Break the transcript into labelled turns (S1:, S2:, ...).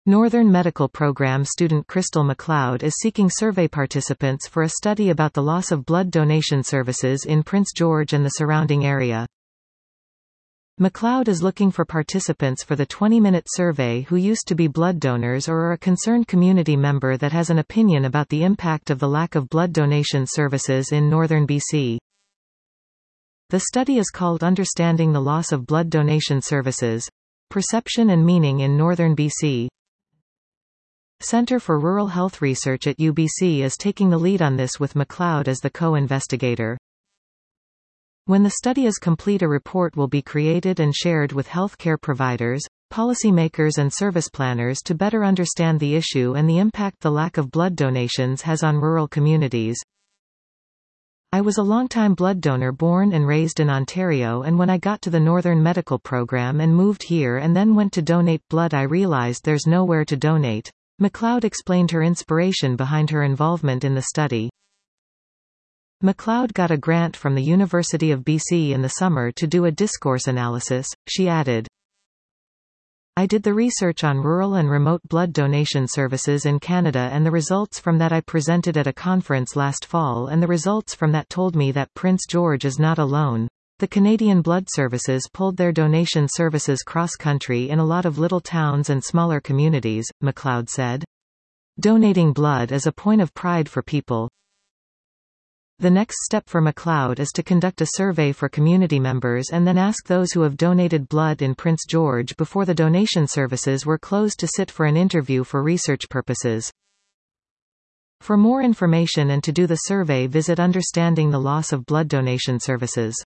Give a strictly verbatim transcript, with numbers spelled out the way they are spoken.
S1: Northern Medical Program student Crystal McLeod is seeking survey participants for a study about the loss of blood donation services in Prince George and the surrounding area. McLeod is looking for participants for the twenty-minute survey who used to be blood donors or are a concerned community member that has an opinion about the impact of the lack of blood donation services in northern B C. The study is called Understanding the Loss of Blood Donation Services: Perception and Meaning in Northern B C. Center for Rural Health Research at U B C is taking the lead on this with McLeod as the co-investigator. When the study is complete, a report will be created and shared with healthcare providers, policymakers and service planners to better understand the issue and the impact the lack of blood donations has on rural communities. I was a longtime blood donor born and raised in Ontario, and when I got to the Northern Medical Program and moved here and then went to donate blood, I realized there's nowhere to donate. McLeod explained her inspiration behind her involvement in the study. McLeod got a grant from the University of B C in the summer to do a discourse analysis. She added, "I did the research on rural and remote blood donation services in Canada, and the results from that I presented at a conference last fall, and the results from that told me that Prince George is not alone. The Canadian Blood Services pulled their donation services cross-country in a lot of little towns and smaller communities," McLeod said. "Donating blood is a point of pride for people." The next step for McLeod is to conduct a survey for community members and then ask those who have donated blood in Prince George before the donation services were closed to sit for an interview for research purposes. For more information and to do the survey, visit Understanding the Loss of Blood Donation Services.